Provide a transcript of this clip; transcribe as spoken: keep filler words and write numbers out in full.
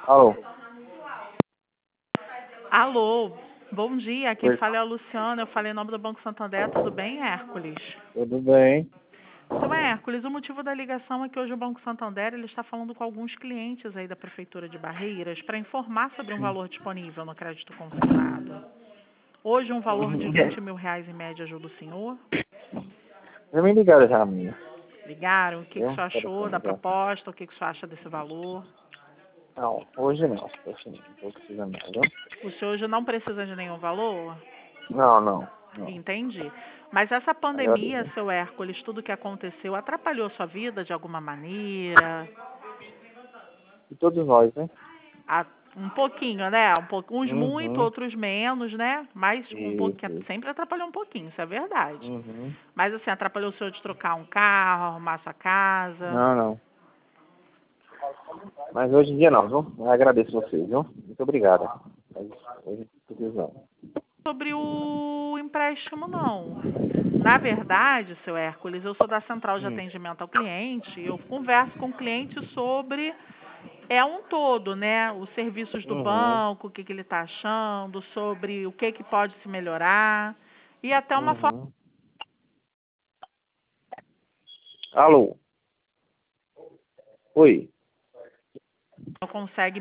Alô? Alô, bom dia. Quem Oi. fala é a Luciana. Eu falei em nome do Banco Santander. Tudo bem, Hércules? Tudo bem? Então, Hércules, o motivo da ligação é que hoje o Banco Santander ele está falando com alguns clientes aí da Prefeitura de Barreiras para informar sobre um valor disponível no crédito consignado. Hoje, um valor de Uhum. vinte mil reais em média ajuda o senhor? Já me ligaram já, menina. Ligaram? O que, que o Viu? senhor achou da Telefone já. proposta? O que, que o senhor acha desse valor? Não, hoje não. Hoje não. Não tô precisando não, viu? O senhor hoje não precisa de nenhum valor? Não, não. Não. Entendi. Mas essa pandemia, Agradeço. seu Hércules, tudo que aconteceu, atrapalhou sua vida de alguma maneira? E todos nós, né? A- um pouquinho, né? Um pouco, uns muito, Uhum. outros menos, né? Mas um Isso, pouquinho, isso. sempre atrapalhou um pouquinho, isso é verdade. Uhum. Mas assim, atrapalhou o senhor de trocar um carro, arrumar sua casa? Não, não. Mas hoje em dia não, viu? Eu agradeço vocês, viu? Muito obrigado. Mas hoje precisamos. Sobre o empréstimo, não. Na verdade, seu Hércules, eu sou da central de Hum. atendimento ao cliente, eu converso com o cliente sobre é um todo, né? Os serviços do Uhum. banco, o que, que ele está achando, sobre o que, que pode se melhorar e até uma forma Uhum. Alô? Oi? que consegue